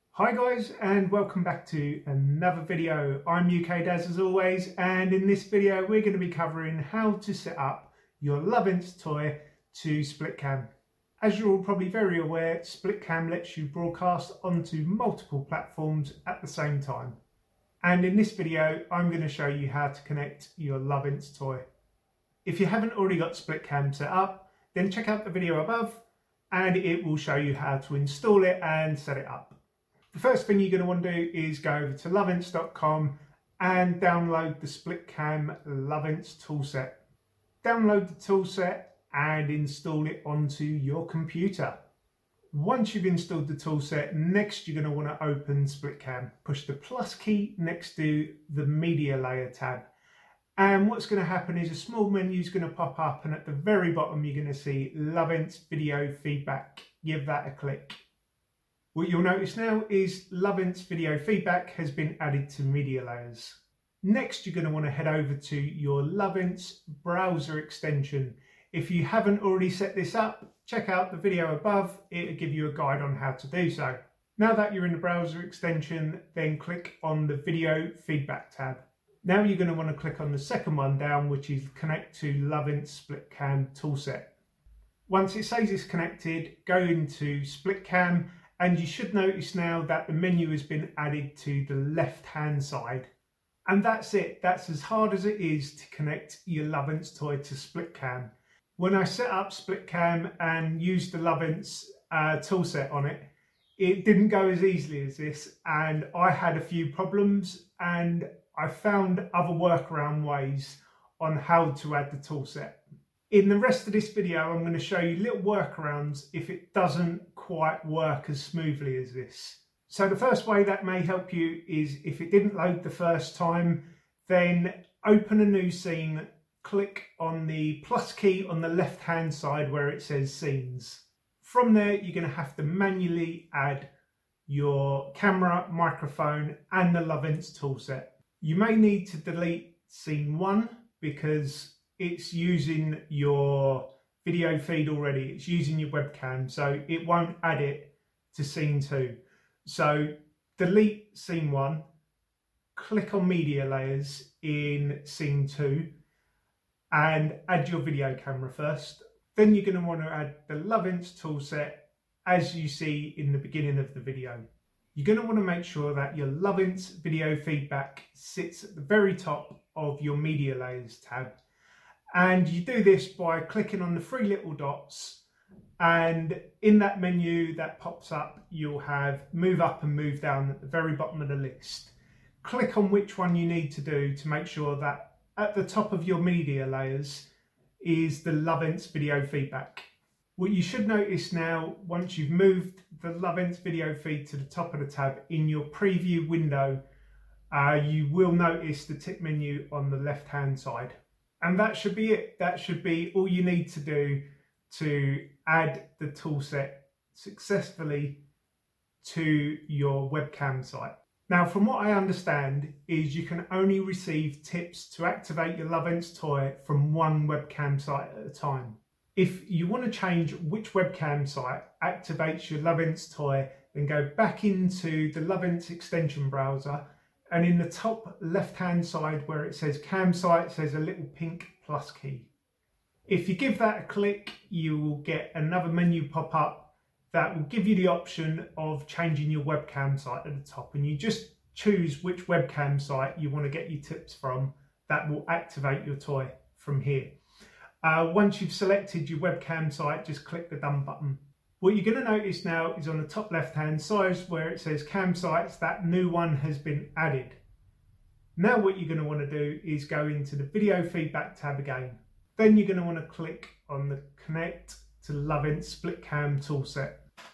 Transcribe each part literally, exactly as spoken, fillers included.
Hi guys, and welcome back to another video. I'm U K Daz as always, and in this video we're going to be covering how to set up your Lovense toy to SplitCam. As you're all probably very aware, SplitCam lets you broadcast onto multiple platforms at the same time. And in this video I'm going to show you how to connect your Lovense toy. If you haven't already got SplitCam set up, then check out the video above and it will show you how to install it and set it up. The first thing you're going to want to do is go over to lovense dot com and download the SplitCam Lovense toolset. Download the toolset and install it onto your computer. Once you've installed the toolset, next you're going to want to open SplitCam. Push the plus key next to the media layer tab. And what's going to happen is a small menu is going to pop up, and at the very bottom you're going to see Lovense Video Feedback. Give that a click. What you'll notice now is Lovense Video Feedback has been added to media layers. Next, you're going to want to head over to your Lovense browser extension. If you haven't already set this up, check out the video above. It'll give you a guide on how to do so. Now that you're in the browser extension, then click on the Video Feedback tab. Now you're going to want to click on the second one down, which is Connect to Lovense SplitCam Toolset. Once it says it's connected, go into SplitCam. And you should notice now that the menu has been added to the left hand side. And that's it. That's as hard as it is to connect your Lovense toy to SplitCam. When I set up SplitCam and used the Lovense uh, toolset on it, it didn't go as easily as this. And I had a few problems and I found other workaround ways on how to add the toolset. In the rest of this video, I'm going to show you little workarounds if it doesn't quite work as smoothly as this. So the first way that may help you is if it didn't load the first time, then open a new scene, click on the plus key on the left hand side where it says scenes. From there, you're going to have to manually add your camera, microphone and the Lovense toolset. You may need to delete scene one because it's using your video feed already, it's using your webcam, so it won't add it to scene two. So delete scene one, click on media layers in scene two and add your video camera first. Then you're going to want to add the Lovense toolset as you see in the beginning of the video. You're going to want to make sure that your Lovense video feedback sits at the very top of your media layers tab. And you do this by clicking on the three little dots, and in that menu that pops up you'll have move up and move down at the very bottom of the list. Click on which one you need to do to make sure that at the top of your media layers is the Lovense video feedback. What you should notice now, once you've moved the Lovense video feed to the top of the tab in your preview window, uh, you will notice the tip menu on the left hand side. And that should be it. That should be all you need to do to add the toolset successfully to your webcam site. Now, from what I understand is you can only receive tips to activate your Lovense toy from one webcam site at a time. If you want to change which webcam site activates your Lovense toy, then go back into the Lovense extension browser, and in the top left hand side where it says cam site says a little pink plus key. If you give that a click, you will get another menu pop up that will give you the option of changing your webcam site at the top, and you just choose which webcam site you want to get your tips from. That will activate your toy from here. Uh, once you've selected your webcam site, just click the done button. What you're going to notice now is on the top left hand side where it says cam sites, that new one has been added. Now what you're going to want to do is go into the video feedback tab again. Then you're going to want to click on the Connect to Lovense SplitCam toolset.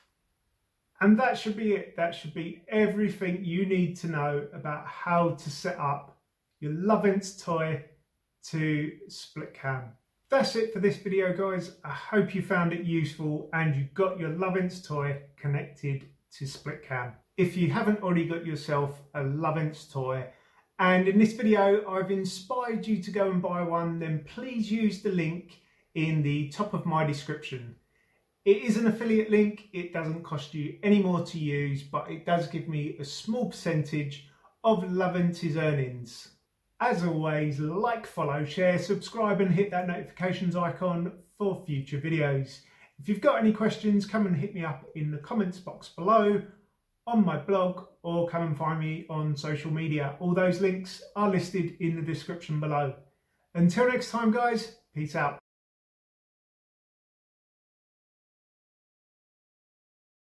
And that should be it. That should be everything you need to know about how to set up your Lovense toy to SplitCam. That's it for this video, guys. I hope you found it useful and you got your Lovense toy connected to SplitCam. If you haven't already got yourself a Lovense toy, and in this video I've inspired you to go and buy one, then please use the link in the top of my description. It is an affiliate link. It doesn't cost you any more to use, but it does give me a small percentage of Lovents's earnings. As always, like, follow, share, subscribe and hit that notifications icon for future videos. If you've got any questions, come and hit me up in the comments box below, on my blog, or come and find me on social media. All those links are listed in the description below. Until next time guys, peace out.